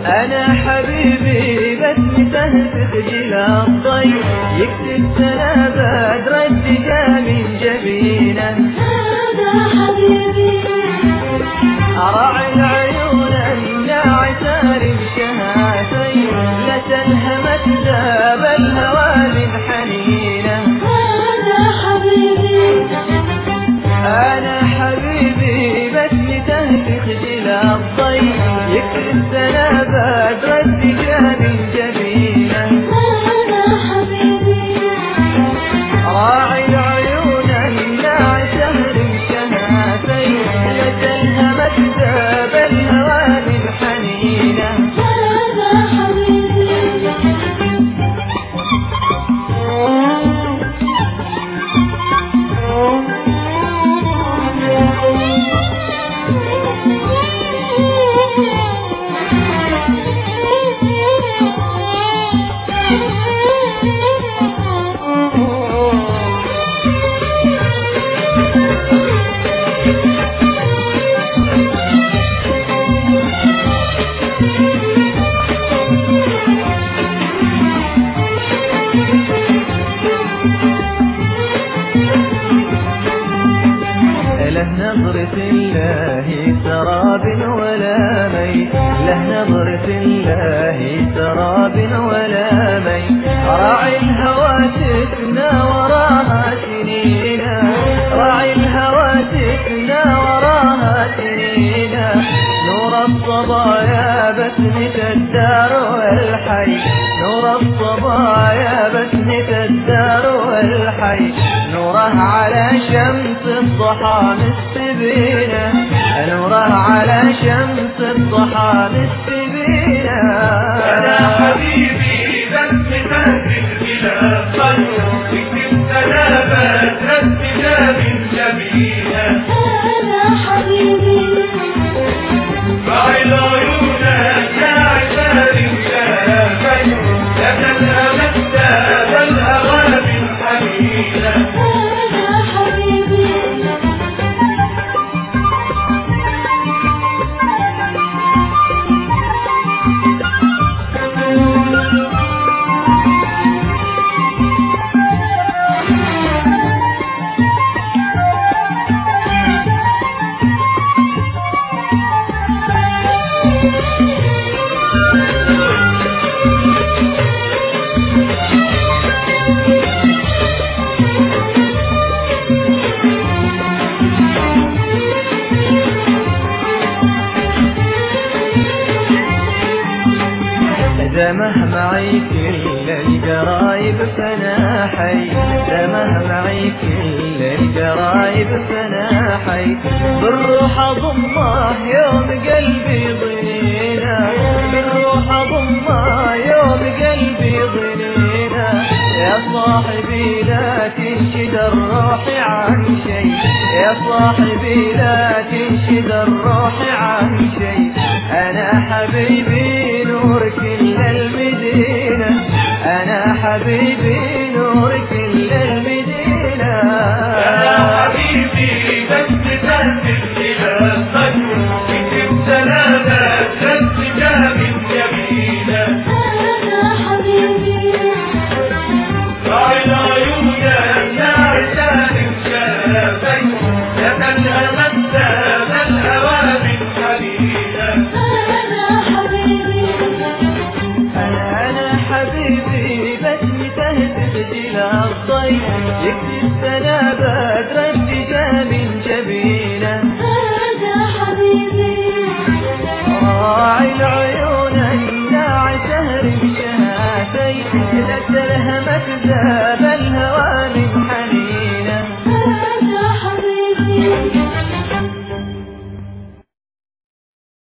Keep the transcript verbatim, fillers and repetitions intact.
أنا حبيبي بس تهتف جلا الضيف يكتب سنة بدر الدجا من جبينه. هذا حبيبي أراعي العيون الناعسة بشهاتين لتلهمت ذاب الهوى من حنينه. هذا حبيبي أنا حبيبي بس تهتف جلا الضيف يكتب سنة بدر الدجا من جبينه. هذا حبيبي راعي العيون الناعسة بشهاتين لتلهمت ذاب الهوى من حنينه. هذا حبيبي له نظرة الله سراب ولا مي، له نظرة الله سراب ولا مي. راعي الهوى تفنى وراها سنينا، راعي الهوى تفنى وراها سنينا. نور الصبايا بسمة الدار والحي، نور الصبايا بسمة الدار والحي. نوره على شمس الضحى مستبينه، نوره على شمس الضحى مستبينه. أنا حبيبي بس تهتف إلى الضيف يكتب سلامات الدجا من جبينه. هذا حبيبي راعي العيون الناعسة بشهاتين لتلهمت ذاب الهوى من حنينه. هذا حبيبي دمه معي كل القرايب فانا حي، دمه معي كل القرايب فانا حي. بالروح اضمه يوم قلبي ضنينا، بالروح اضمه يوم قلبي ضنينا. يا صاحبي لا تنشد الروح عن شيء، يا صاحبي لا تنشد الروح عن شيء. أنا حبيبي نور كل المدينة، أنا حبيبي نور كل المدينة. أنا حبيبي بس تهتف إلى الضيف يكتب سلامات الدجا من جبينه. هذا حبيبي راعي العيون الناعسة بشهاتين لتلهمت ذاب الهوى من حنينه. هذا حبيبي أنا أنا حبيبي بس تهتف جلا الضيف يكتب سنة بدر الدجا من جبينه. هذا حبيبي راعي العيون الناعسة بشهاتين لتلهمت ذاب الهوى